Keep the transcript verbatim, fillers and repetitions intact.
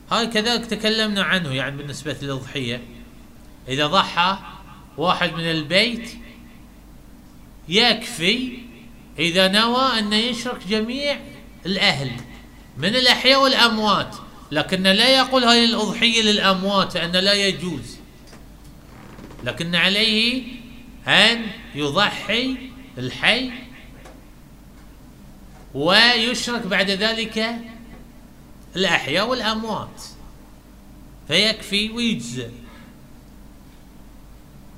هاي كذلك تكلمنا عنه، يعني بالنسبة للأضحية إذا ضحى واحد من البيت يكفي إذا نوى أن يشرك جميع الأهل من الأحياء والأموات، لكن لا يقول هاي الأضحية للأموات أن لا يجوز، لكن عليه أن يضحي الحي ويشرك بعد ذلك الأحياء والأموات فيكفي ويجزئ.